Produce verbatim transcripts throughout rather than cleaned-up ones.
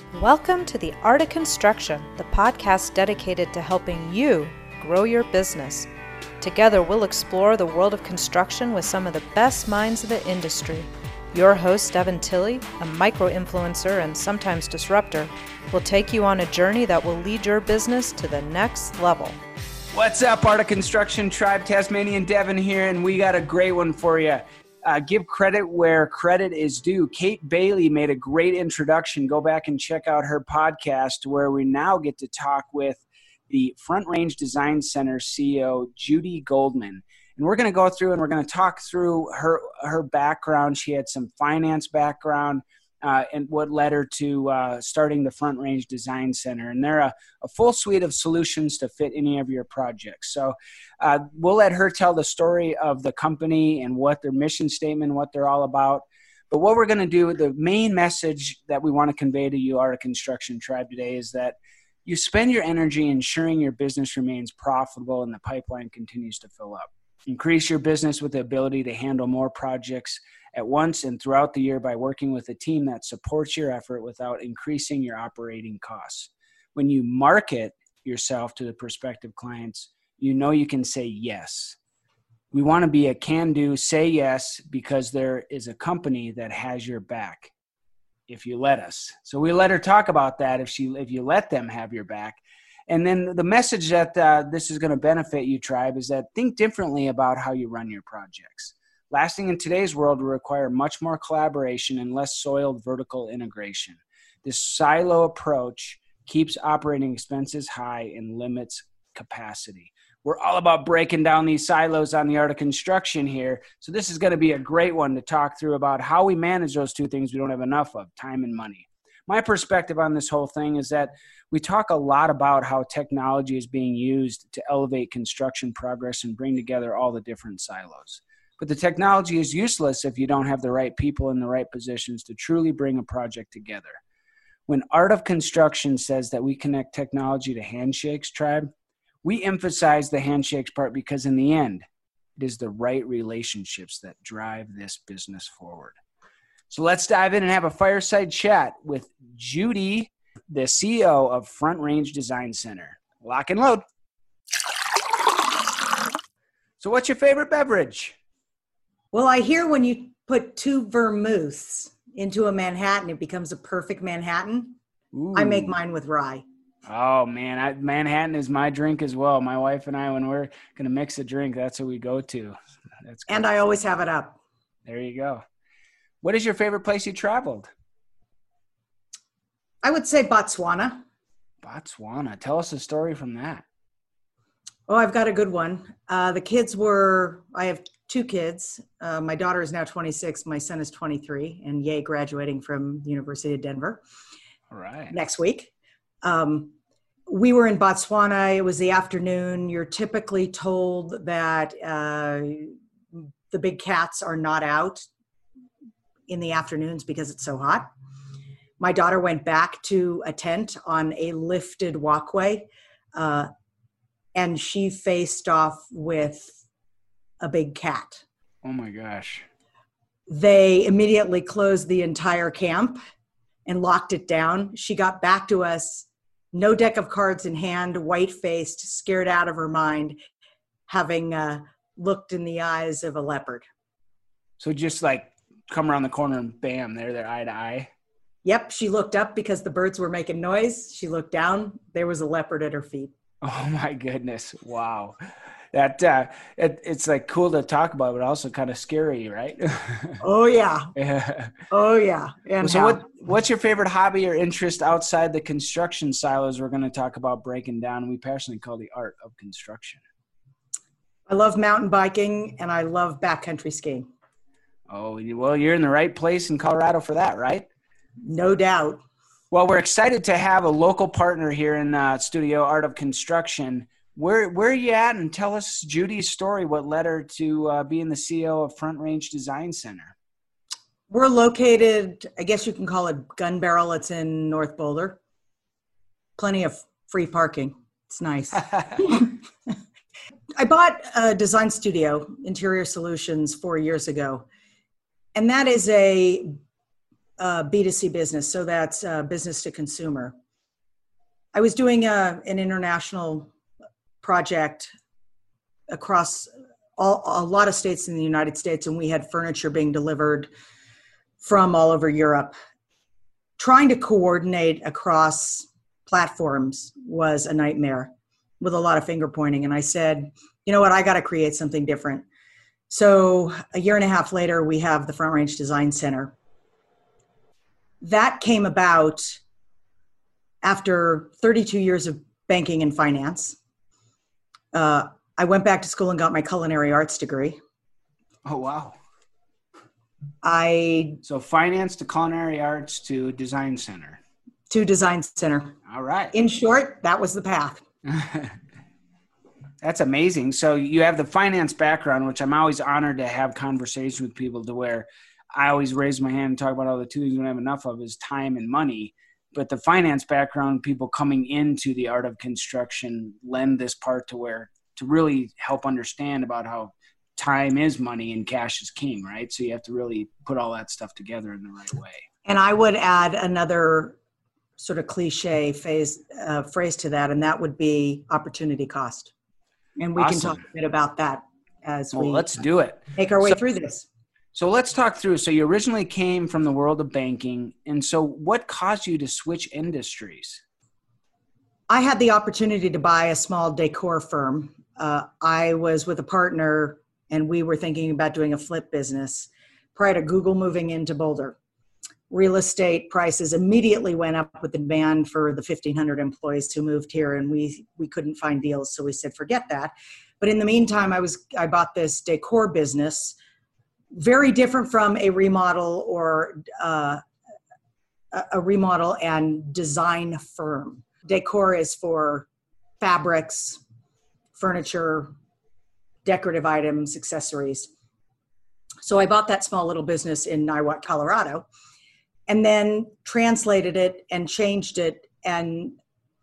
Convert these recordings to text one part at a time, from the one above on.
Welcome to The Art of Construction, the podcast dedicated to helping you grow your business. Together, we'll explore the world of construction with some of the best minds of the industry. Your host, Devin Tilley, a micro-influencer and sometimes disruptor, will take you on a journey that will lead your business to the next level. What's up, Art of Construction Tribe? Tasmanian Devin here, and we got a great one for you. Uh, give credit where credit is due. Kate Bailey made a great introduction. Go back and check out her podcast where we now get to talk with the Front Range Design Center C E O, Judy Goldman. And we're going to go through and we're going to talk through her, her background. She had some finance background uh, and what led her to uh, starting the Front Range Design Center. And they're a, a full suite of solutions to fit any of your projects. So uh, we'll let her tell the story of the company and what their mission statement, what they're all about. But what we're going to do, the main message that we want to convey to you, Art of Construction Tribe, today is that you spend your energy ensuring your business remains profitable and the pipeline continues to fill up. Increase your business with the ability to handle more projects at once and throughout the year by working with a team that supports your effort without increasing your operating costs. When you market yourself to the prospective clients, you know you can say yes. We want to be a can-do, say yes, because there is a company that has your back if you let us. So we let her talk about that if she, if you let them have your back. And then the message that uh, this is going to benefit you, Tribe, is that think differently about how you run your projects. Lasting in today's world will require much more collaboration and less soiled vertical integration. This silo approach keeps operating expenses high and limits capacity. We're all about breaking down these silos on the Art of Construction here. So this is going to be a great one to talk through about how we manage those two things we don't have enough of, time and money. My perspective on this whole thing is that we talk a lot about how technology is being used to elevate construction progress and bring together all the different silos. But the technology is useless if you don't have the right people in the right positions to truly bring a project together. When Art of Construction says that we connect technology to handshakes, Tribe, we emphasize the handshakes part because in the end, it is the right relationships that drive this business forward. So let's dive in and have a fireside chat with Judy, the C E O of Front Range Design Center. Lock and load. So what's your favorite beverage? Well, I hear when you put two vermouths into a Manhattan, it becomes a perfect Manhattan. Ooh. I make mine with rye. Oh, man. I, Manhattan is my drink as well. My wife and I, when we're going to mix a drink, that's what we go to. That's and I always have it up. There you go. What is your favorite place you traveled? I would say Botswana. Botswana. Tell us a story from that. Oh, I've got a good one. Uh, the kids were, I have two kids. Uh, my daughter is now twenty-six. My son is twenty-three and yay, graduating from the University of Denver. All right. Next week. Um, we were in Botswana. It was the afternoon. You're typically told that uh, the big cats are not out in the afternoons because it's so hot. My daughter went back to a tent on a lifted walkway, uh, and she faced off with a big cat. Oh my gosh. They immediately closed the entire camp and locked it down. She got back to us, no deck of cards in hand, white-faced, scared out of her mind, having uh, looked in the eyes of a leopard. So just like come around the corner and bam, they're there eye to eye. Yep. She looked up because the birds were making noise. She looked down. There was a leopard at her feet. Oh my goodness. Wow. That uh, it, it's like cool to talk about, but also kind of scary, right? Oh yeah. Yeah. Oh yeah. And so how? what, what's your favorite hobby or interest outside the construction silos we're going to talk about breaking down? We passionately call the art of construction. I love mountain biking and I love backcountry skiing. Oh, well, you're in the right place in Colorado for that, right? No doubt. Well, we're excited to have a local partner here in uh, studio, Art of Construction. Where where are you at? And tell us Judy's story, what led her to uh, being the C E O of Front Range Design Center. We're located, I guess you can call it Gun Barrel. It's in North Boulder. Plenty of free parking. It's nice. I bought a design studio, Interior Solutions, four years ago. And that is a uh, B two C business. So that's uh, business to consumer. I was doing a, an international project across all, a lot of states in the United States, and we had furniture being delivered from all over Europe. Trying to coordinate across platforms was a nightmare with a lot of finger pointing. And I said, you know what, I got to create something different. So a year and a half later, we have the Front Range Design Center. That came about after thirty-two years of banking and finance. Uh, I went back to school and got my culinary arts degree. Oh, wow. I So finance to culinary arts to design center. To design center. All right. In short, that was the path. That's amazing. So you have the finance background, which I'm always honored to have conversations with people to where I always raise my hand and talk about all the two things we don't have enough of is time and money. But the finance background, people coming into the art of construction lend this part to where to really help understand about how time is money and cash is king, right? So you have to really put all that stuff together in the right way. And I would add another sort of cliche phase, uh, phrase to that, and that would be opportunity cost. And we Awesome. can talk a bit about that as Well, we let's do it. make our way So- through this. So let's talk through. So you originally came from the world of banking. And so what caused you to switch industries? I had the opportunity to buy a small decor firm. Uh, I was with a partner and we were thinking about doing a flip business prior to Google moving into Boulder. Real estate prices immediately went up with the demand for the fifteen hundred employees who moved here, and we we couldn't find deals. So we said, forget that. But in the meantime, I was I bought this decor business, very different from a remodel or uh, a remodel and design firm. Decor is for fabrics, furniture, decorative items, accessories. So I bought that small little business in Niwot, Colorado, and then translated it and changed it and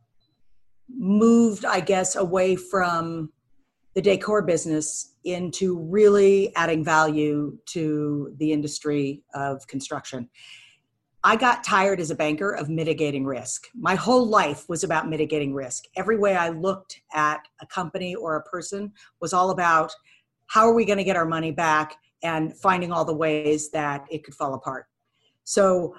moved, I guess, away from the decor business into really adding value to the industry of construction. I got tired as a banker of mitigating risk. My whole life was about mitigating risk. Every way I looked at a company or a person was all about how are we going to get our money back and finding all the ways that it could fall apart. So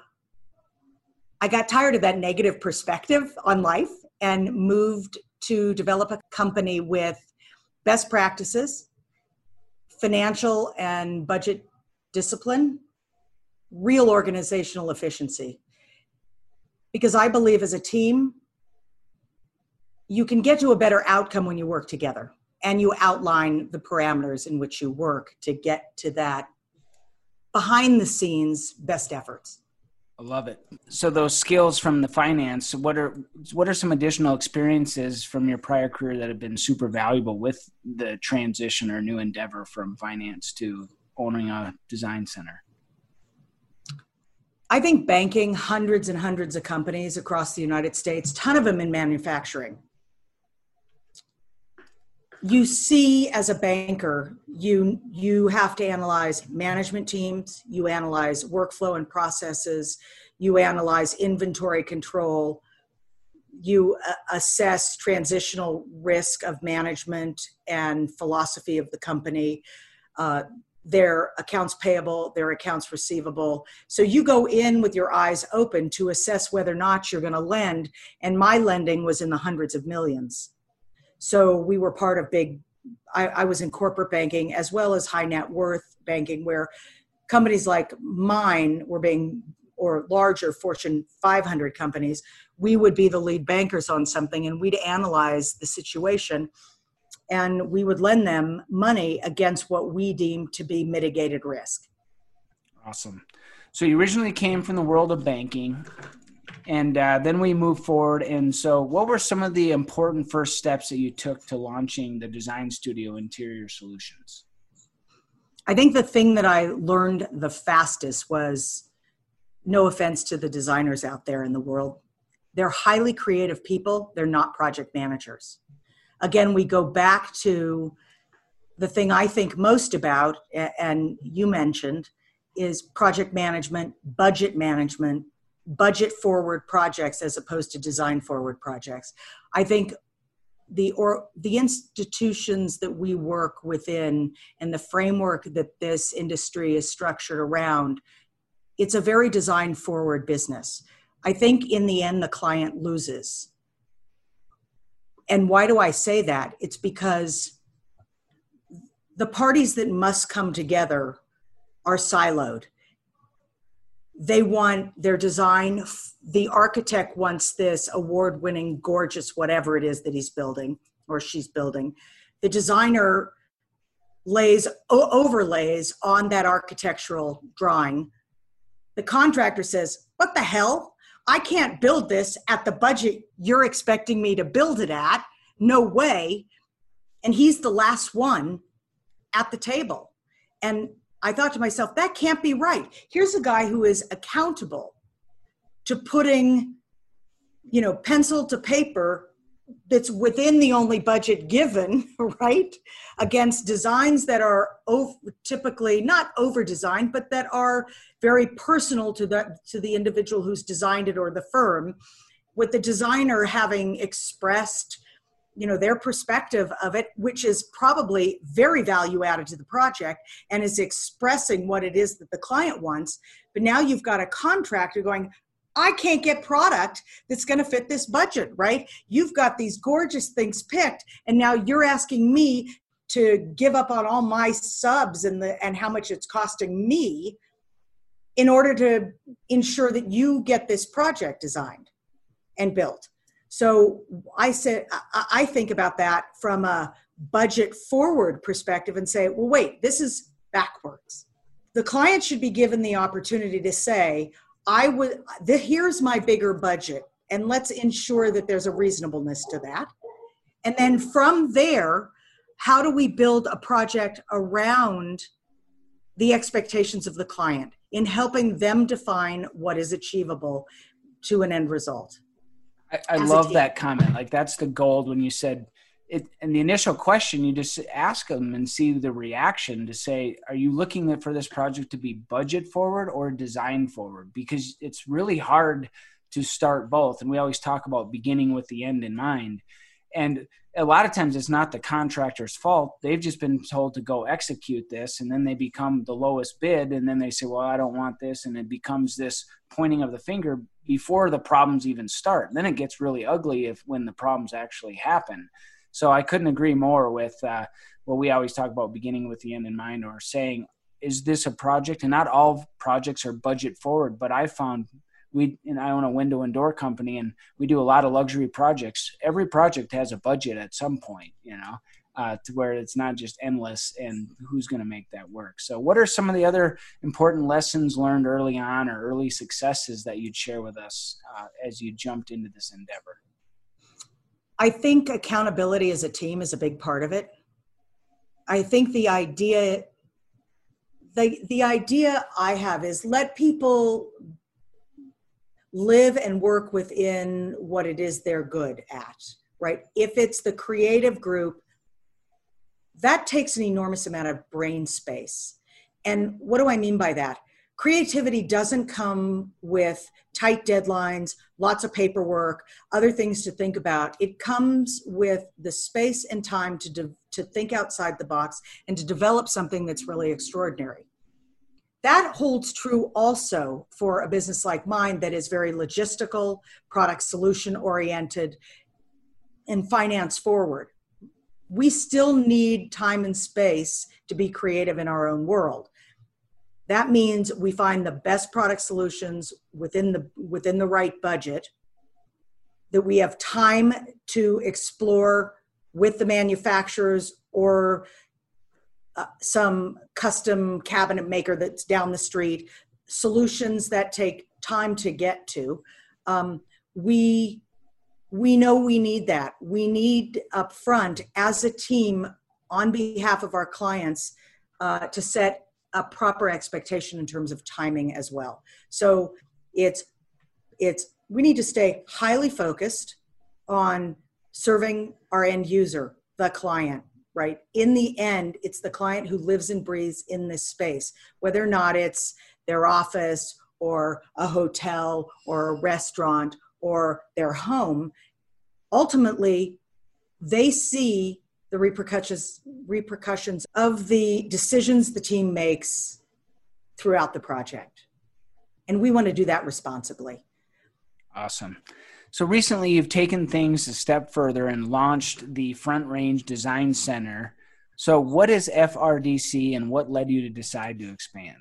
I got tired of that negative perspective on life and moved to develop a company with best practices, financial and budget discipline, real organizational efficiency. Because I believe as a team, you can get to a better outcome when you work together and you outline the parameters in which you work to get to that behind the scenes best efforts. I love it. So those skills from the finance, what are what are some additional experiences from your prior career that have been super valuable with the transition or new endeavor from finance to owning a design center? I think banking hundreds and hundreds of companies across the United States, ton of them in manufacturing. You see as a banker, you, you have to analyze management teams, you analyze workflow and processes, you analyze inventory control, you uh, assess transitional risk of management and philosophy of the company, uh, their accounts payable, their accounts receivable. So you go in with your eyes open to assess whether or not you're going to lend. And my lending was in the hundreds of millions. So we were part of big, I, I was in corporate banking as well as high net worth banking, where companies like mine were being, or larger Fortune five hundred companies, we would be the lead bankers on something and we'd analyze the situation and we would lend them money against what we deemed to be mitigated risk. Awesome. So you originally came from the world of banking, and uh, then we moved forward. And so what were some of the important first steps that you took to launching the Design Studio Interior Solutions? I think the thing that I learned the fastest was, no offense to the designers out there in the world, they're highly creative people. They're not project managers. Again, we go back to the thing I think most about, and you mentioned, is project management, budget management, budget forward projects as opposed to design forward projects. I think the or the institutions that we work within and the framework that this industry is structured around, it's a very design forward business. I think in the end, the client loses. And why do I say that? It's because the parties that must come together are siloed. They want their design. The architect wants this award-winning, gorgeous, whatever it is that he's building or she's building. The designer lays overlays on that architectural drawing. The contractor says, what the hell? I can't build this at the budget you're expecting me to build it at. No way. And he's the last one at the table. And I thought to myself, that can't be right. Here's a guy who is accountable to putting, you know, pencil to paper that's within the only budget given, right? Against designs that are over, typically not over-designed, but that are very personal to the, to the individual who's designed it or the firm, with the designer having expressed, you know, their perspective of it, which is probably very value added to the project and is expressing what it is that the client wants. But now you've got a contractor going, I can't get product that's going to fit this budget, right? You've got these gorgeous things picked, and now you're asking me to give up on all my subs and the and how much it's costing me in order to ensure that you get this project designed and built. So I said, I think about that from a budget forward perspective and say, well, wait, this is backwards. The client should be given the opportunity to say, I would, the, here's my bigger budget, and let's ensure that there's a reasonableness to that. And then from there, how do we build a project around the expectations of the client in helping them define what is achievable to an end result? I, I love that comment. Like, that's the gold when you said it. And the initial question, you just ask them and see the reaction to say, are you looking for this project to be budget forward or design forward? Because it's really hard to start both. And we always talk about beginning with the end in mind. And a lot of times it's not the contractor's fault. They've just been told to go execute this, and then they become the lowest bid. And then they say, well, I don't want this. And it becomes this pointing of the finger before the problems even start. Then it gets really ugly if when the problems actually happen. So I couldn't agree more with uh, what we always talk about, beginning with the end in mind, or saying, is this a project? And not all projects are budget forward, but I found we, and I own a window and door company, and we do a lot of luxury projects. Every project has a budget at some point, you know, uh, to where it's not just endless, and who's going to make that work. So what are some of the other important lessons learned early on or early successes that you'd share with us uh, as you jumped into this endeavor? I think accountability as a team is a big part of it. I think the idea, the, the idea I have is let people live and work within what it is they're good at, right? If it's the creative group, that takes an enormous amount of brain space. And what do I mean by that? Creativity doesn't come with tight deadlines, lots of paperwork, other things to think about. It comes with the space and time to, de- to think outside the box and to develop something that's really extraordinary. That holds true also for a business like mine that is very logistical, product solution oriented, and finance forward. We still need time and space to be creative in our own world. That means we find the best product solutions within the within the right budget, that we have time to explore with the manufacturers or uh, some custom cabinet maker that's down the street, solutions that take time to get to. Um, we we know we need that. We need upfront as a team on behalf of our clients uh, to set a proper expectation in terms of timing as well. So it's, it's, we need to stay highly focused on serving our end user, the client, right? In the end, it's the client who lives and breathes in this space, whether or not it's their office or a hotel or a restaurant or their home. Ultimately, they see the repercussions repercussions of the decisions the team makes throughout the project. And we want to do that responsibly. Awesome. So recently you've taken things a step further and launched the Front Range Design Center. So what is F R D C and what led you to decide to expand?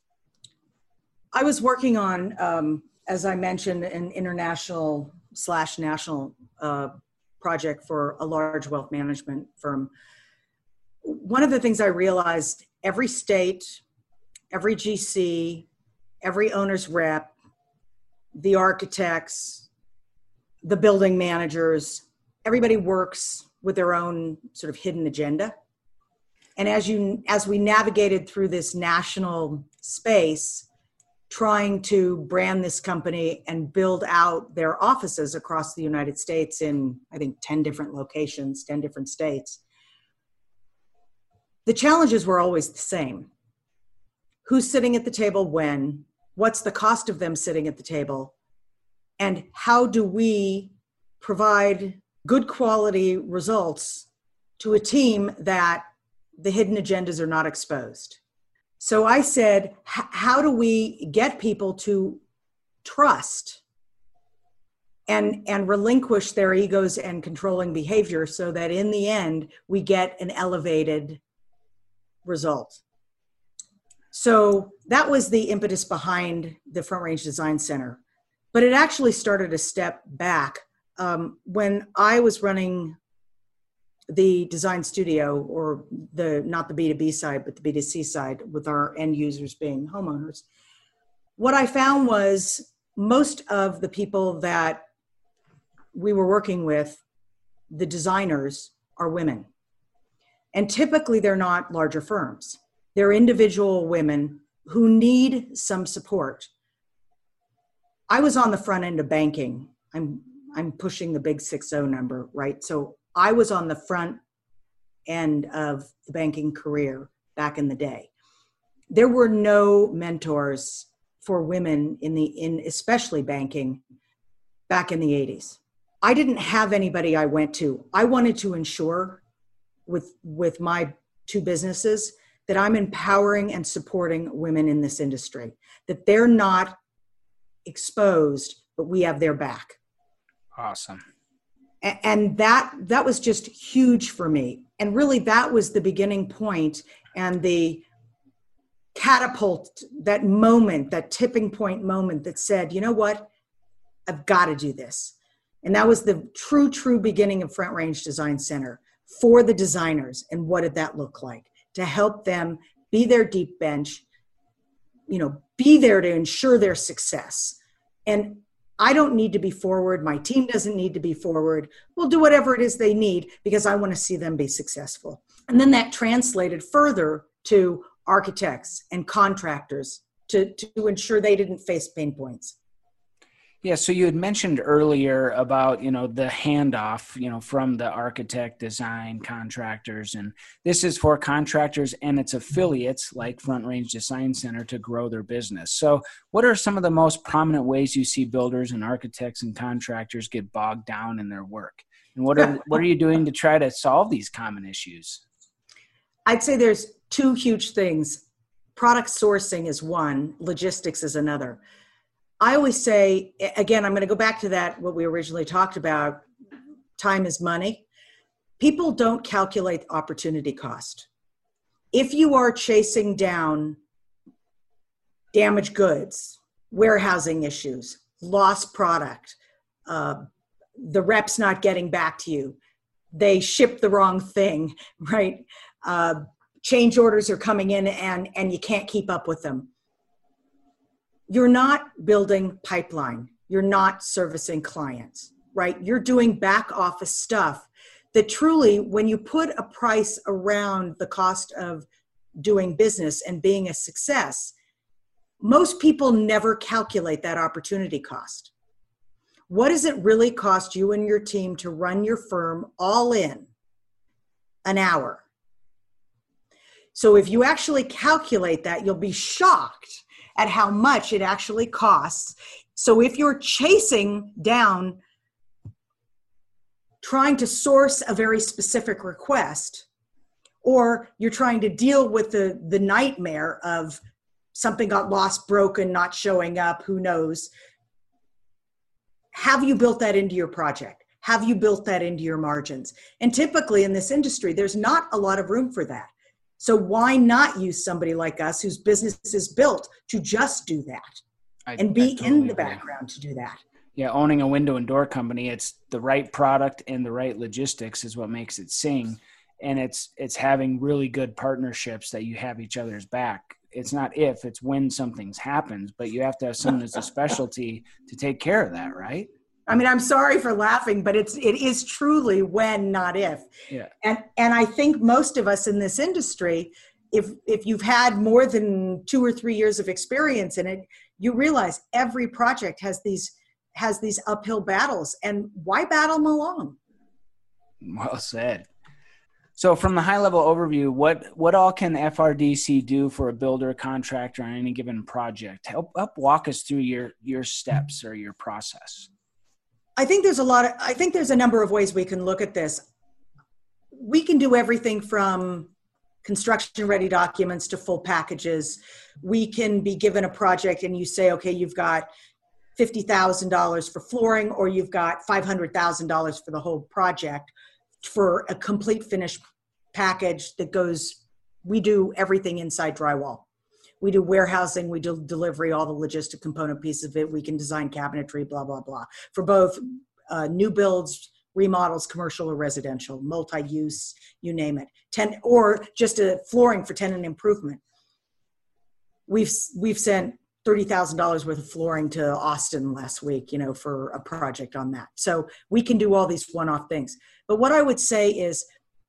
I was working on, um, as I mentioned, an international slash national uh, project for a large wealth management firm. One of the things I realized, every state, every G C, every owner's rep, the architects, the building managers, everybody works with their own sort of hidden agenda. And as you, as we navigated through this national space, trying to brand this company and build out their offices across the United States in, I think, ten different locations, ten different states, the challenges were always the same. Who's sitting at the table when? What's the cost of them sitting at the table? And how do we provide good quality results to a team that the hidden agendas are not exposed? So I said, how do we get people to trust and, and relinquish their egos and controlling behavior so that in the end, we get an elevated result? So that was the impetus behind the Front Range Design Center. But it actually started a step back. Um, when I was running the design studio, or the not the B two B side, but the B two C side, with our end users being homeowners, what I found was most of the people that we were working with, the designers, are women. And typically they're not larger firms. They're individual women who need some support. I was on the front end of banking. I'm I'm pushing the big six oh number, right? So I was on the front end of the banking career back in the day. There were no mentors for women in the in especially banking back in the eighties. I didn't have anybody I went to. I wanted to ensure with with my two businesses that I'm empowering and supporting women in this industry, that they're not exposed, but we have their back. Awesome. And that that was just huge for me. And really that was the beginning point and the catapult, that moment, that tipping point moment that said, you know what, I've got to do this. And that was the true, true beginning of Front Range Design Center for the designers. And what did that look like? To help them be their deep bench, you know, be there to ensure their success. And I don't need to be forward. My team doesn't need to be forward. We'll do whatever it is they need because I want to see them be successful. And then that translated further to architects and contractors to, to ensure they didn't face pain points. Yeah, so you had mentioned earlier about, you know, the handoff, you know, from the architect, design, contractors, and this is for contractors and its affiliates like Front Range Design Center to grow their business. So what are some of the most prominent ways you see builders and architects and contractors get bogged down in their work? And what are what are you doing to try to solve these common issues? I'd say there's two huge things. Product sourcing is one, logistics is another. I always say, again, I'm going to go back to that, what we originally talked about, time is money. People don't calculate opportunity cost. If you are chasing down damaged goods, warehousing issues, lost product, uh, the rep's not getting back to you, they shipped the wrong thing, right? Uh, change orders are coming in and, and you can't keep up with them. You're not building pipeline. You're not servicing clients, right? You're doing back office stuff that truly, when you put a price around the cost of doing business and being a success, most people never calculate that opportunity cost. What does it really cost you and your team to run your firm all in an hour. So if you actually calculate that, you'll be shocked at how much it actually costs. So if you're chasing down, trying to source a very specific request, or you're trying to deal with the, the nightmare of something got lost, broken, not showing up, who knows, have you built that into your project? Have you built that into your margins? And typically in this industry, there's not a lot of room for that. So why not use somebody like us whose business is built to just do that I, and be totally in the agree. background to do that? Yeah, owning a window and door company, it's the right product and the right logistics is what makes it sing. And it's it's having really good partnerships that you have each other's back. It's not if, it's when something's happens, but you have to have someone that's a specialty to take care of that, right? I mean, I'm sorry for laughing, but it's it is truly when, not if. Yeah. And and I think most of us in this industry, if if you've had more than two or three years of experience in it, you realize every project has these has these uphill battles, and why battle them alone? Well said. So from the high level overview, what, what all can F R D C do for a builder or contractor on any given project? Help, help walk us through your, your steps or your process. I think there's a lot of, I think there's a number of ways we can look at this. We can do everything from construction ready documents to full packages. We can be given a project and you say, okay, you've got fifty thousand dollars for flooring, or you've got five hundred thousand dollars for the whole project for a complete finished package that goes, we do everything inside drywall. We do warehousing, we do delivery, all the logistic component pieces of it. We can design cabinetry, blah, blah, blah, for both uh, new builds, remodels, commercial or residential, multi-use, you name it. Ten, or just a flooring for tenant improvement. We've, we've sent thirty thousand dollars worth of flooring to Austin last week, you know, for a project on that. So we can do all these one-off things. But what I would say is,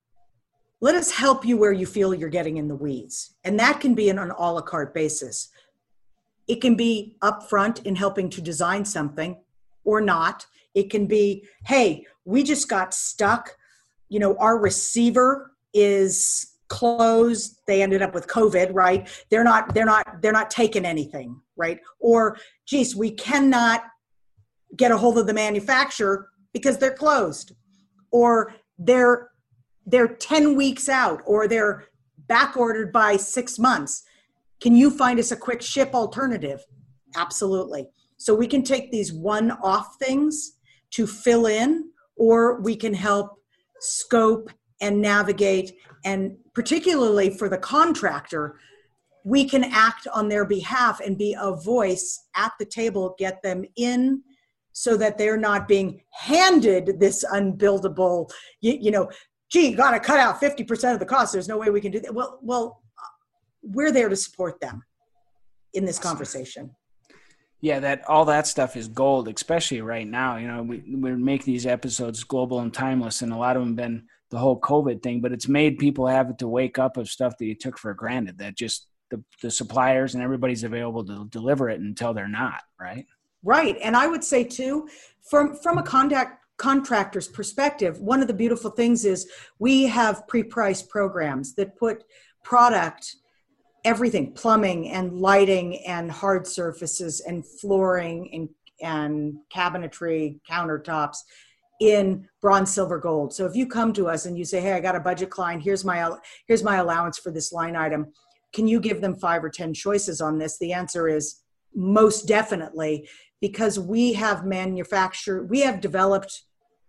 let us help you where you feel you're getting in the weeds. And that can be on an a la carte basis. It can be upfront in helping to design something or not. It can be, hey, we just got stuck. You know, our receiver is closed. They ended up with COVID, right? They're not, they're not, they're not taking anything, right? Or, geez, we cannot get a hold of the manufacturer because they're closed. Or they're they're ten weeks out, or they're back ordered by six months. Can you find us a quick ship alternative? Absolutely. So we can take these one-off things to fill in, or we can help scope and navigate. And particularly for the contractor, we can act on their behalf and be a voice at the table, get them in so that they're not being handed this unbuildable, you, you know, gee, you got to cut out fifty percent of the cost. There's no way we can do that. Well, well, we're there to support them in this conversation. Yeah, that all that stuff is gold, especially right now. You know, we we make these episodes global and timeless, and a lot of them have been the whole COVID thing, but it's made people have to wake up of stuff that you took for granted, that just the, the suppliers and everybody's available to deliver it until they're not, right? Right. And I would say too, from, from a contact contractor's perspective, one of the beautiful things is we have pre-priced programs that put product, everything, plumbing and lighting and hard surfaces and flooring and, and cabinetry, countertops in bronze, silver, gold. So if you come to us and you say, hey, I got a budget client, here's my, here's my allowance for this line item. Can you give them five or ten choices on this? The answer is most definitely, because we have manufactured, we have developed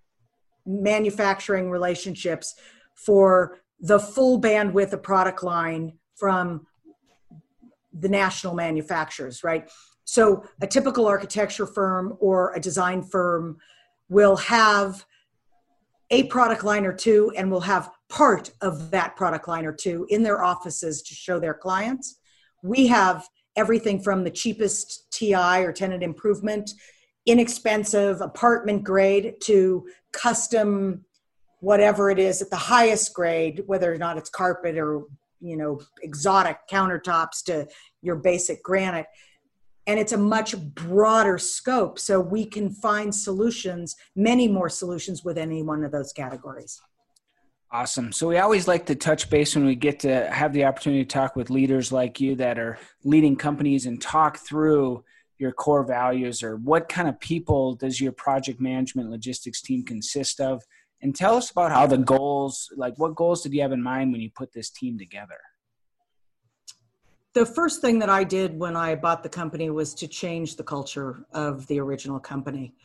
manufacturing relationships for the full bandwidth of product line from the national manufacturers, right? So a typical architecture firm or a design firm will have a product line or two and will have part of that product line or two in their offices to show their clients. We have everything from the cheapest T I or tenant improvement, inexpensive apartment grade, to custom whatever it is at the highest grade, whether or not it's carpet or, you know, exotic countertops to your basic granite. And it's a much broader scope, so we can find solutions, many more solutions with any one of those categories. Awesome. So we always like to touch base when we get to have the opportunity to talk with leaders like you that are leading companies and talk through your core values, or what kind of people does your project management logistics team consist of? And tell us about how the goals, like what goals did you have in mind when you put this team together? The first thing that I did when I bought the company was to change the culture of the original company.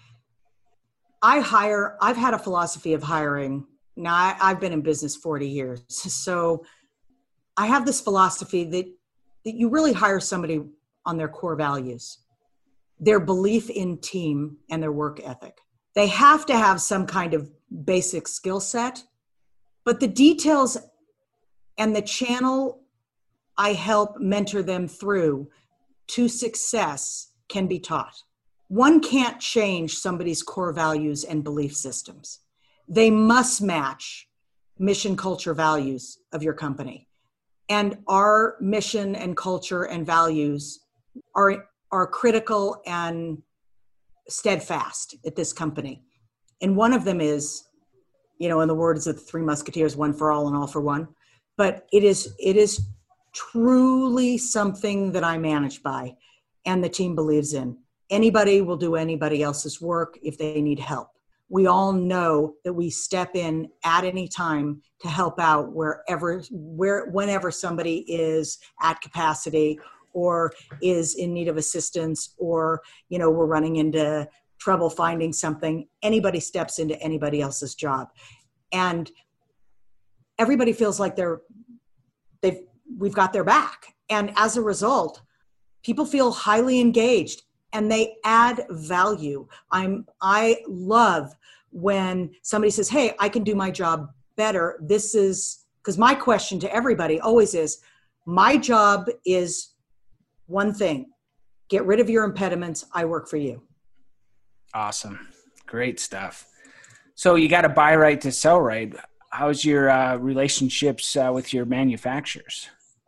I hire, I've had a philosophy of hiring. Now, I, I've been in business forty years. So I have this philosophy that, that you really hire somebody on their core values, their belief in team, and their work ethic. They have to have some kind of basic skill set, but the details and the channel I help mentor them through to success can be taught. One can't change somebody's core values and belief systems. They must match mission, culture, values of your company. And our mission and culture and values are, are critical and steadfast at this company. And one of them is, you know, in the words of the Three Musketeers, one for all and all for one. But it is, it is truly something that I manage by and the team believes in. Anybody will do anybody else's work if they need help. We all know that we step in at any time to help out wherever, where, whenever somebody is at capacity or is in need of assistance, or, you know, we're running into trouble finding something. Anybody steps into anybody else's job. And everybody feels like they're, they've, we've got their back. And as a result, people feel highly engaged and they add value. I'm, I love when somebody says, hey, I can do my job better. This is, because my question to everybody always is, my job is one thing, get rid of your impediments. I work for you. Awesome. Great stuff. So you got to buy right to sell right. How's your uh, relationships uh, with your manufacturers?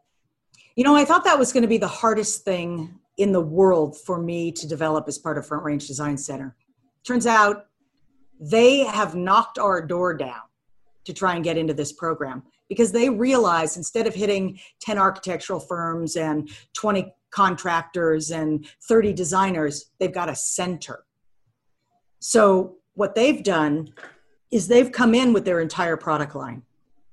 You know, I thought that was going to be the hardest thing in the world for me to develop as part of Front Range Design Center. Turns out they have knocked our door down to try and get into this program because they realize instead of hitting ten architectural firms and twenty contractors and thirty designers, they've got a center. So what they've done is they've come in with their entire product line.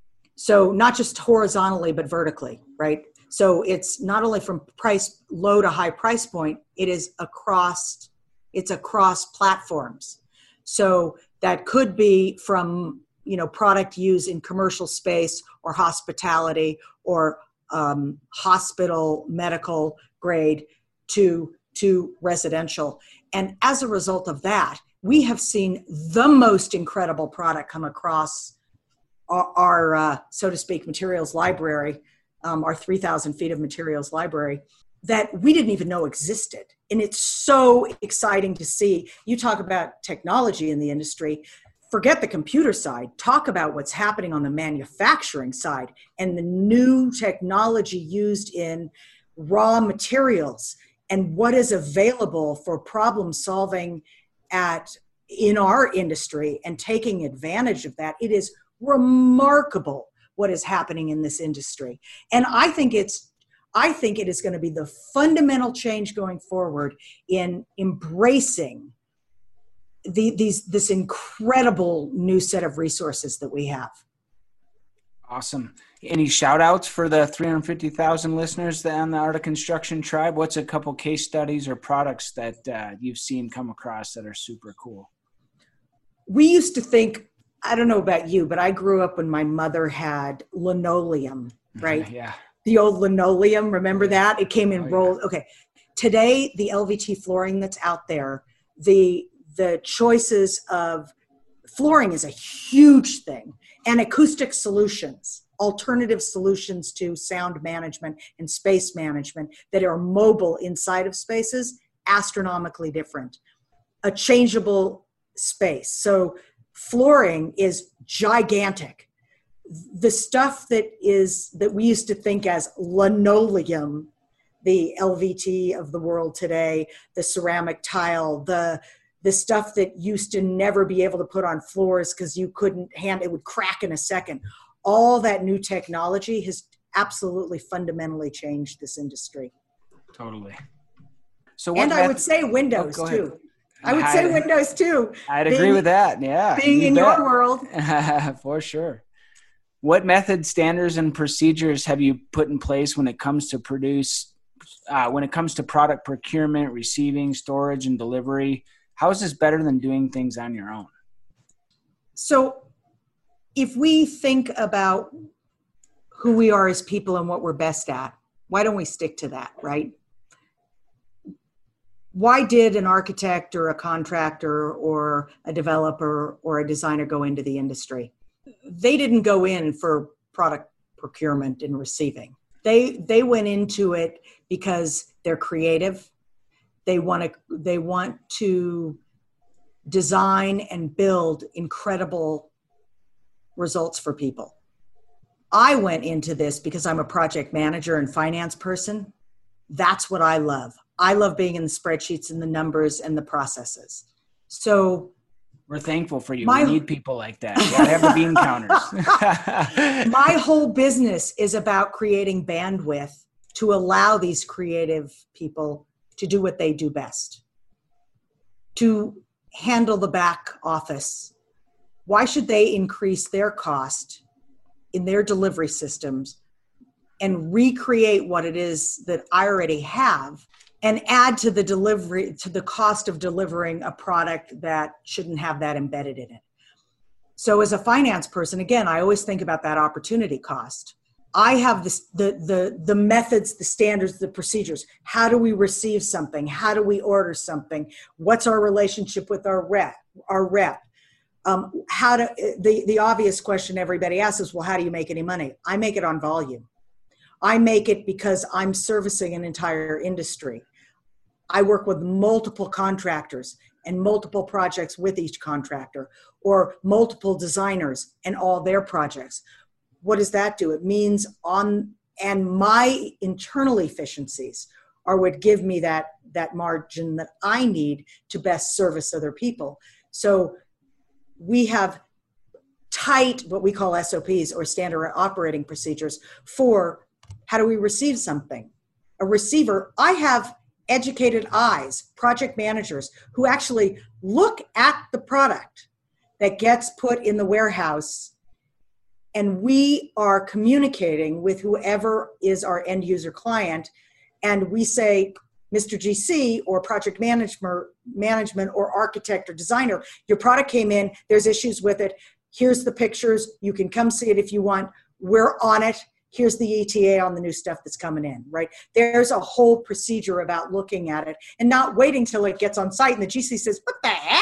So not just horizontally, but vertically, right? So it's not only from price low to high price point, it is across, it's across platforms. So that could be from, you know, product use in commercial space or hospitality or um, hospital medical grade to, to residential. And as a result of that, we have seen the most incredible product come across our, our uh, so to speak, materials library, um, our three thousand feet of materials library that we didn't even know existed. And it's so exciting to see. You talk about technology in the industry, forget the computer side, talk about what's happening on the manufacturing side and the new technology used in raw materials and what is available for problem solving at in our industry and taking advantage of that. It is remarkable what is happening in this industry. And I think it's, I think it is going to be the fundamental change going forward in embracing the, these, this incredible new set of resources that we have. Awesome. Any shout outs for the three hundred fifty thousand listeners on the Art of Construction Tribe? What's a couple case studies or products that uh, you've seen come across that are super cool? We used to think, I don't know about you, but I grew up when my mother had linoleum, right? Yeah. The old linoleum, remember that? It came in oh, rolls. Yeah. Okay. Today, the L V T flooring that's out there, the the choices of flooring is a huge thing, and acoustic solutions, alternative solutions to sound management and space management that are mobile inside of spaces, astronomically different. A changeable space. So flooring is gigantic. The stuff that is that we used to think as linoleum, the L V T of the world today, the ceramic tile, the the stuff that used to never be able to put on floors because you couldn't hand, it would crack in a second. All that new technology has absolutely fundamentally changed this industry. Totally. So what and I method- would say Windows oh, too. I would say I'd, Windows too. I'd being, agree with that. Yeah. Being you in bet. your world. For sure. What methods, standards, and procedures have you put in place when it comes to produce, uh, when it comes to product procurement, receiving, storage, and delivery? How is this better than doing things on your own? So if we think about who we are as people and what we're best at, why don't we stick to that, right? Why did an architect or a contractor or a developer or a designer go into the industry? They didn't go in for product procurement and receiving. They they went into it because they're creative. They want to they want to design and build incredible results for people. I went into this because I'm a project manager and finance person. That's what I love. I love being in the spreadsheets and the numbers and the processes. So we're thankful for you. My, we need people like that. You gotta have the bean counters. My whole business is about creating bandwidth to allow these creative people to do what they do best, to handle the back office. Why should they increase their cost in their delivery systems and recreate what it is that I already have and add to the delivery, to the cost of delivering a product that shouldn't have that embedded in it? So as a finance person, again, I always think about that opportunity cost. I have this, the, the, the methods, the standards, the procedures. How do we receive something? How do we order something? What's our relationship with our rep? Our rep? Um, how to, the, the obvious question everybody asks is, well, how do you make any money? I make it on volume. I make it because I'm servicing an entire industry. I work with multiple contractors and multiple projects with each contractor, or multiple designers and all their projects. What does that do? It means on, and my internal efficiencies are what give me that, that margin that I need to best service other people. So we have tight, what we call S O Ps, or standard operating procedures, for how do we receive something? A receiver, I have educated eyes, project managers, who actually look at the product that gets put in the warehouse, and we are communicating with whoever is our end user client, and we say, Mister G C or project management, management or architect or designer, your product came in, there's issues with it, here's the pictures, you can come see it if you want, we're on it, here's the E T A on the new stuff that's coming in, right? There's a whole procedure about looking at it and not waiting till it gets on site and the G C says, what the heck?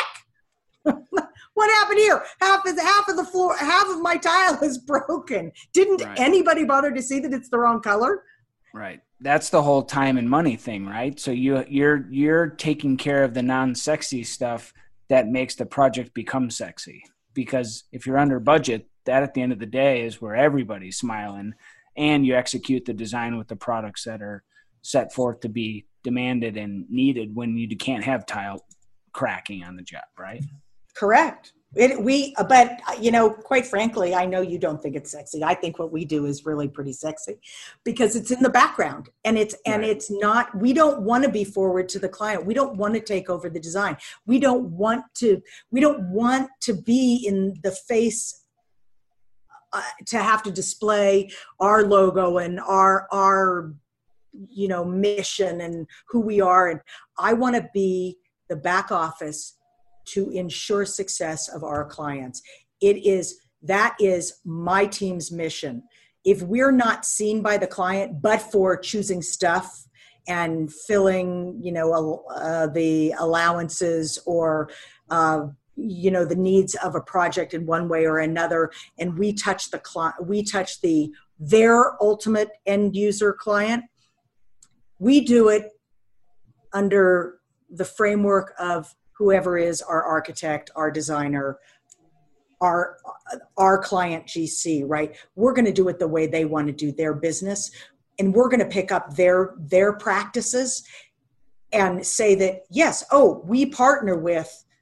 What happened here? Half of, half of the floor, half of my tile is broken. Didn't right. anybody bother to see that it's the wrong color? Right. That's the whole time and money thing, right? So you, you're you're taking care of the non-sexy stuff that makes the project become sexy. Because if you're under budget, that at the end of the day is where everybody's smiling, and you execute the design with the products that are set forth to be demanded and needed when you can't have tile cracking on the job, right? Correct. It, we, but you know, quite frankly, I know you don't think it's sexy. I think what we do is really pretty sexy because it's in the background, and it's, and right. it's not, we don't want to be forward to the client. We don't want to take over the design. We don't want to, we don't want to be in the face uh, to have to display our logo and our, our, you know, mission and who we are. And I want to be the back office to ensure success of our clients. It is, that is my team's mission. If we're not seen by the client, but for choosing stuff and filling, you know, uh, the allowances or, uh, you know, the needs of a project in one way or another, and we touch the client, we touch the, their ultimate end user client, we do it under the framework of whoever is our architect, our designer, our, our client G C, right? We're going to do it the way they want to do their business. And we're going to pick up their, their practices and say that, yes, oh, we partner with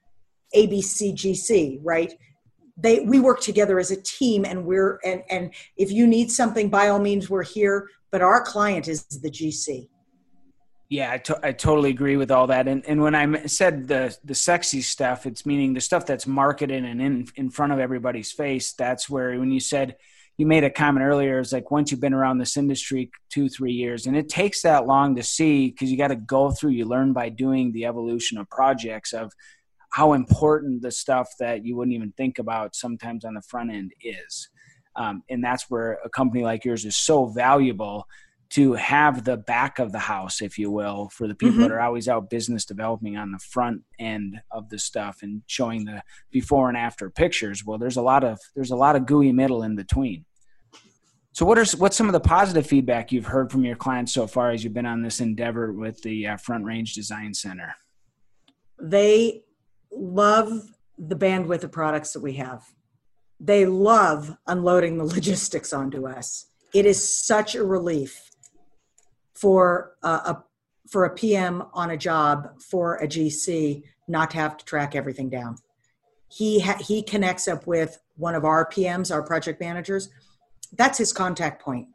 A B C G C, right? They, we work together as a team, and we're, and, and if you need something, by all means, we're here, but our client is the G C. Yeah, I, to- I totally agree with all that. And and when I said the the sexy stuff, it's meaning the stuff that's marketed and in in front of everybody's face. That's where, when you said, you made a comment earlier, it's like, once you've been around this industry two, three years, and it takes that long to see, because you got to go through, you learn by doing the evolution of projects, of how important the stuff that you wouldn't even think about sometimes on the front end is. Um, and that's where a company like yours is so valuable, to have the back of the house, if you will, for the people mm-hmm. that are always out business developing on the front end of the stuff and showing the before and after pictures. Well, there's a lot of, there's a lot of gooey middle in between. So what are, what's some of the positive feedback you've heard from your clients so far as you've been on this endeavor with the uh, Front Range Design Center? They love the bandwidth of products that we have. They love unloading the logistics onto us. It is such a relief for a, a for a P M on a job, for a G C, not to have to track everything down. He ha- he connects up with one of our P Ms, our project managers. That's his contact point.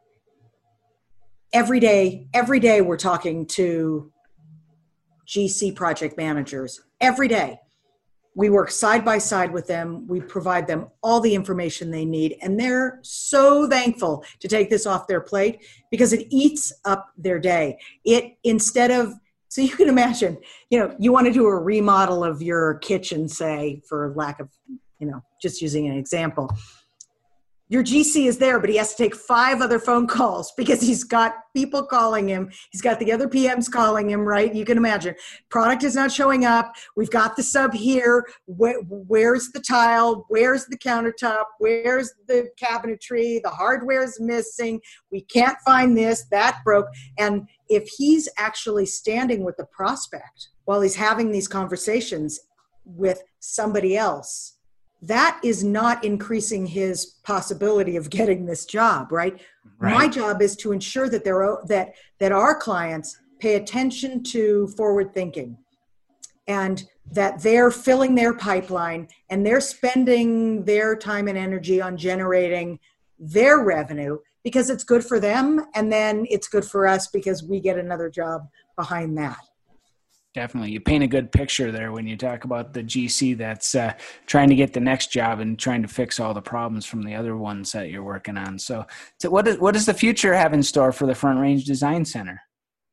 Every day, every day we're talking to G C project managers. Every day. We work side by side with them. We provide them all the information they need. And they're so thankful to take this off their plate, because it eats up their day. It, instead of, so you can imagine, you know, you want to do a remodel of your kitchen, say, for lack of, you know, just using an example. Your G C is there, but he has to take five other phone calls because he's got people calling him. He's got the other P Ms calling him, right? You can imagine. Product is not showing up. We've got the sub here. Where, where's the tile? Where's the countertop? Where's the cabinetry? The hardware's missing. We can't find this. That broke. And if he's actually standing with the prospect while he's having these conversations with somebody else, that is not increasing his possibility of getting this job, right? Right. My job is to ensure that there that that our clients pay attention to forward thinking, and that they're filling their pipeline and they're spending their time and energy on generating their revenue, because it's good for them, and then it's good for us because we get another job behind that. Definitely. You paint a good picture there when you talk about the G C that's uh, trying to get the next job and trying to fix all the problems from the other ones that you're working on. So, so what, is, what does the future have in store for the Front Range Design Center?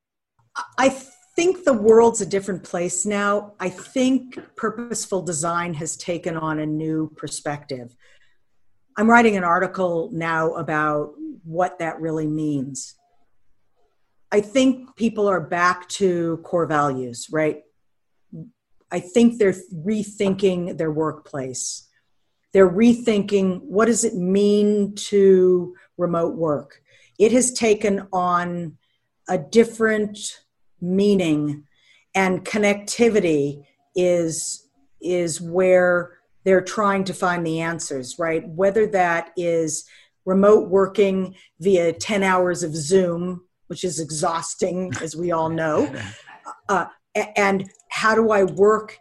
I think the world's a different place now. I think purposeful design has taken on a new perspective. I'm writing an article now about what that really means. I think people are back to core values, right? I think they're rethinking their workplace. They're rethinking, what does it mean to remote work? It has taken on a different meaning, and connectivity is, is where they're trying to find the answers, right? Whether that is remote working via ten hours of Zoom, which is exhausting, as we all know. Uh, and how do I work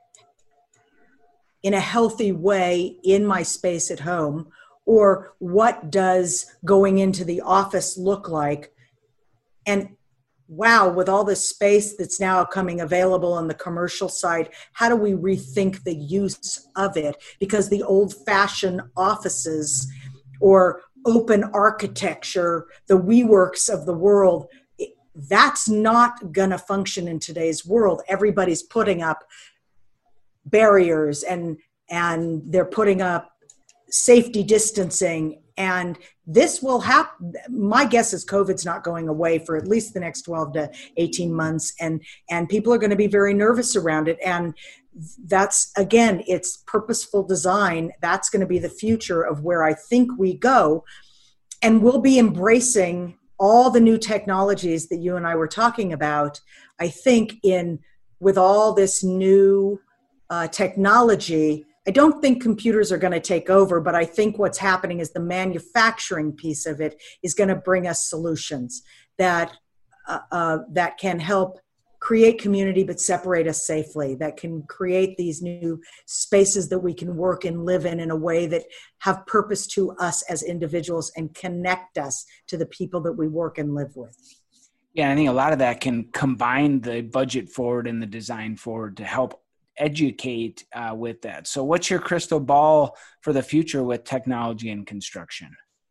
in a healthy way in my space at home? Or what does going into the office look like? And wow, with all this space that's now coming available on the commercial side, how do we rethink the use of it? Because the old-fashioned offices or open architecture, the WeWorks of the world, that's not going to function in today's world. Everybody's putting up barriers, and and they're putting up safety distancing, and this will happen. My guess is COVID's not going away for at least the next twelve to eighteen months, and and people are going to be very nervous around it. And that's, again, it's purposeful design. That's going to be the future of where I think we go. And we'll be embracing all the new technologies that you and I were talking about. I think in with all this new uh, technology, I don't think computers are going to take over, but I think what's happening is the manufacturing piece of it is going to bring us solutions that uh, uh, that can help create community but separate us safely, that can create these new spaces that we can work and live in in a way that have purpose to us as individuals and connect us to the people that we work and live with. Yeah, I think a lot of that can combine the budget forward and the design forward to help educate uh, with that. So what's your crystal ball for the future with technology and construction?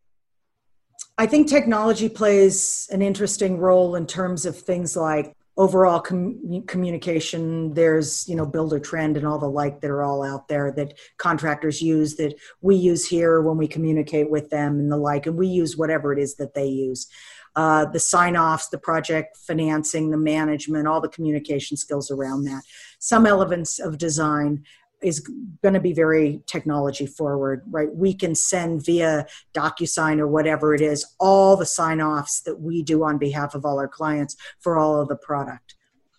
I think technology plays an interesting role in terms of things like overall com- communication. There's, you know, Builder Trend and all the like that are all out there that contractors use, that we use here when we communicate with them and the like, and we use whatever it is that they use. Uh, the sign-offs, the project financing, the management, all the communication skills around that. Some elements of design is going to be very technology forward, right? We can send via DocuSign or whatever it is, all the sign-offs that we do on behalf of all our clients for all of the product.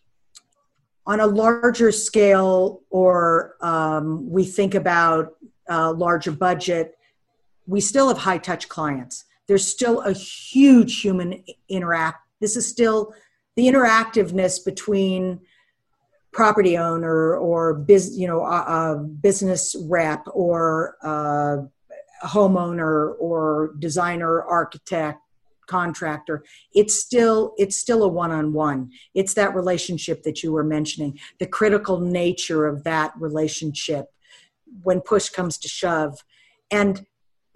On a larger scale, or um, we think about a larger budget, we still have high-touch clients. There's still a huge human interact. This is still the interactiveness between property owner or biz, you know, a, a business rep or a homeowner or designer, architect, contractor. It's still it's still a one-on-one. It's that relationship that you were mentioning, the critical nature of that relationship when push comes to shove, and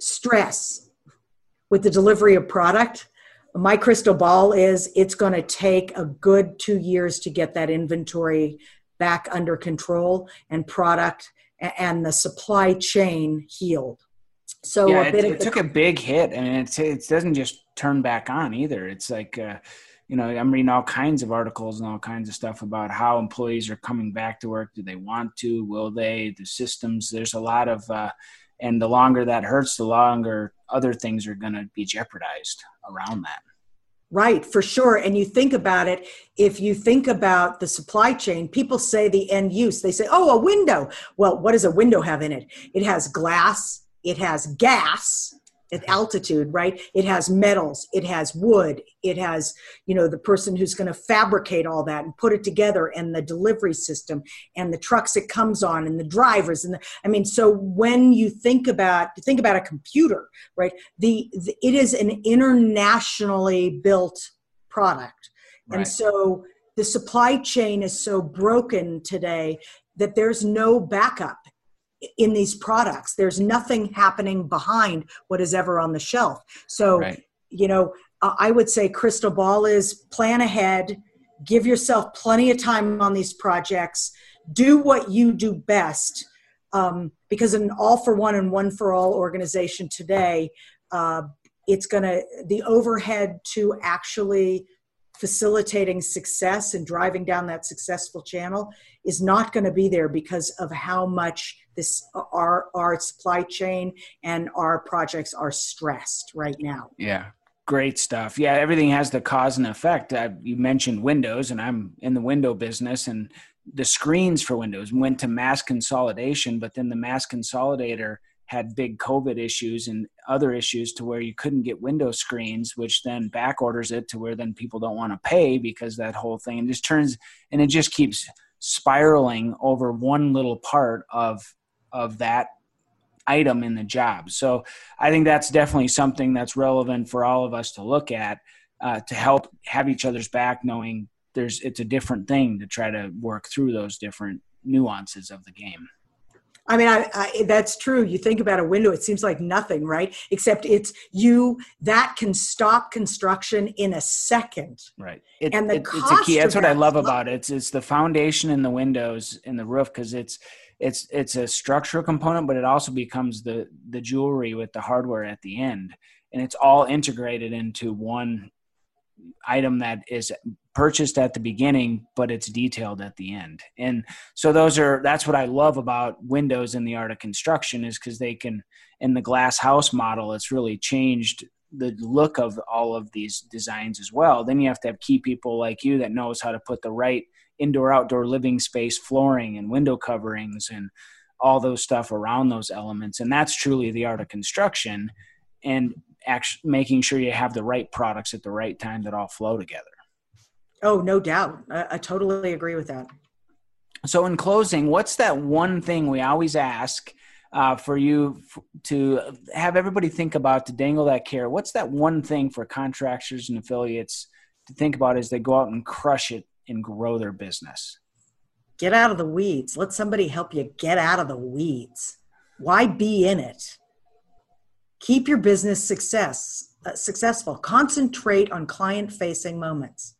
stress with the delivery of product. My crystal ball is it's going to take a good two years to get that inventory back under control and product and the supply chain healed. So yeah, a bit it, of it the, took a big hit. I mean, it's, it doesn't just turn back on either. It's like, uh, you know, I'm reading all kinds of articles and all kinds of stuff about how employees are coming back to work. Do they want to? Will they? The systems, there's a lot of, uh, and the longer that hurts, the longer other things are going to be jeopardized around that. Right, for sure. And you think about it, if you think about the supply chain, people say the end use, they say, oh, a window. Well, what does a window have in it? It has glass, it has gas at altitude, right? It has metals, it has wood, it has, you know, the person who's going to fabricate all that and put it together, and the delivery system and the trucks it comes on and the drivers. And the, I mean, so when you think about, think about a computer, right? The, the it is an internationally built product. Right. And so the supply chain is so broken today that there's no backup in these products. There's nothing happening behind what is ever on the shelf. So, right. you know, uh, I would say crystal ball is plan ahead, give yourself plenty of time on these projects, do what you do best. Um, because an all for one and one for all organization today, uh, it's going to, the overhead to actually facilitating success and driving down that successful channel is not going to be there because of how much this our our supply chain and our projects are stressed right now. Yeah, great stuff. Yeah, everything has the cause and effect. Uh, you mentioned Windows, and I'm in the window business, and the screens for Windows went to mass consolidation, but then the mass consolidator had big COVID issues and other issues to where you couldn't get window screens, which then back orders it to where then people don't want to pay because that whole thing just turns, and it just keeps spiraling over one little part of, of that item in the job. So I think that's definitely something that's relevant for all of us to look at, uh, to help have each other's back, knowing there's, it's a different thing to try to work through those different nuances of the game. I mean, I, I, that's true. You think about a window, it seems like nothing, right? Except it's you, that can stop construction in a second. Right. It, and the it, cost it's a key. That's what I love nothing. about it. It's, it's the foundation and the windows and the roof, because it's, it's, it's a structural component, but it also becomes the, the jewelry with the hardware at the end. And it's all integrated into one item that is purchased at the beginning, but it's detailed at the end. And so those are, that's what I love about windows in the art of construction, is because they can, in the glass house model, it's really changed the look of all of these designs as well. Then you have to have key people like you that knows how to put the right indoor outdoor living space flooring and window coverings and all those stuff around those elements. And that's truly the art of construction, and actually making sure you have the right products at the right time that all flow together. Oh, no doubt. I, I totally agree with that. So in closing, what's that one thing we always ask uh, for you f- to have everybody think about, to dangle that carrot? What's that one thing for contractors and affiliates to think about as they go out and crush it and grow their business? Get out of the weeds. Let somebody help you get out of the weeds. Why be in it? Keep your business success uh, successful. Concentrate on client-facing moments.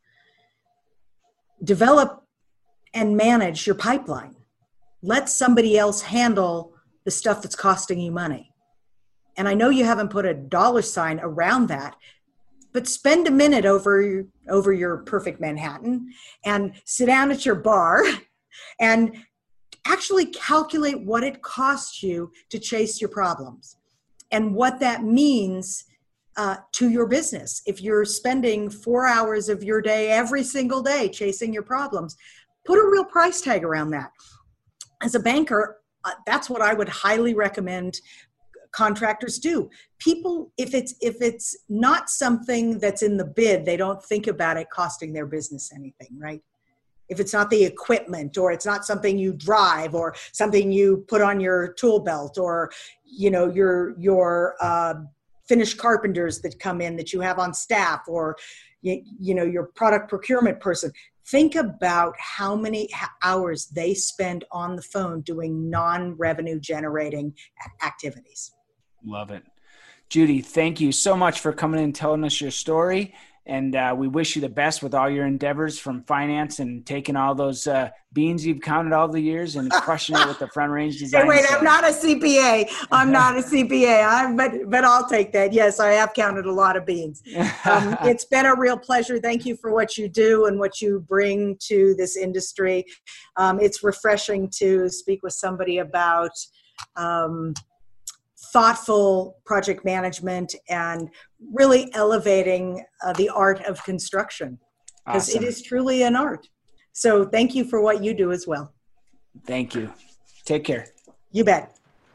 Develop and manage your pipeline. Let somebody else handle the stuff that's costing you money. And I know you haven't put a dollar sign around that, but spend a minute over, over your perfect Manhattan and sit down at your bar and actually calculate what it costs you to chase your problems and what that means uh, to your business. If you're spending four hours of your day every single day chasing your problems, put a real price tag around that. As a banker, uh, that's what I would highly recommend contractors do. People, if it's if it's not something that's in the bid, they don't think about it costing their business anything, right? If it's not the equipment, or it's not something you drive, or something you put on your tool belt, or you know your your uh, finished carpenters that come in that you have on staff, or you, you know your product procurement person. Think about how many hours they spend on the phone doing non-revenue generating activities. Love it. Judy, thank you so much for coming in and telling us your story. And uh, we wish you the best with all your endeavors, from finance and taking all those uh, beans you've counted all the years and crushing it with the Front Range Design. Hey, wait, I'm not a C P A. I'm not a C P A. I'm, but but I'll take that. Yes, I have counted a lot of beans. Um, it's been a real pleasure. Thank you for what you do and what you bring to this industry. Um, it's refreshing to speak with somebody about um, thoughtful project management and really elevating uh, the art of construction, because Awesome. It is truly an art. So thank you for what you do as well. Thank you. Take care. You bet.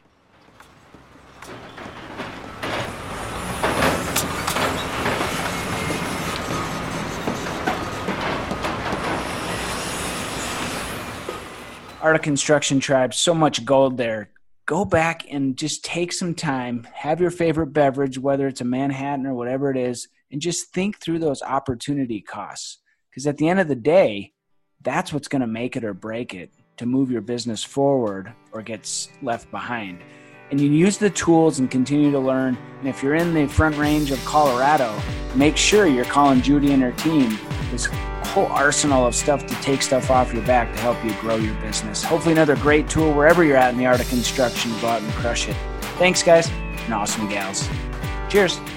Art of Construction Tribe, so much gold there. Go back and just take some time, have your favorite beverage, whether it's a Manhattan or whatever it is, and just think through those opportunity costs. Because at the end of the day, that's what's going to make it or break it to move your business forward or gets left behind. And you use the tools and continue to learn. And if you're in the Front Range of Colorado, make sure you're calling Judy and her team. This whole arsenal of stuff to take stuff off your back to help you grow your business. Hopefully another great tool wherever you're at in the art of construction. Go out and crush it. Thanks, guys, and awesome gals. Cheers.